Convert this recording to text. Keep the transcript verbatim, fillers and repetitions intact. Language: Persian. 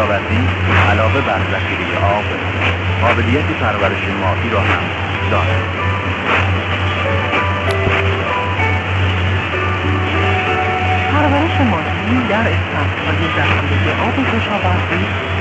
کشاورزی علاوه بر ذخیره آب، قابلیت پرورش ماهی را هم دارد. پرورش ماهی در استانس‌های ذخیره آب کشاورزی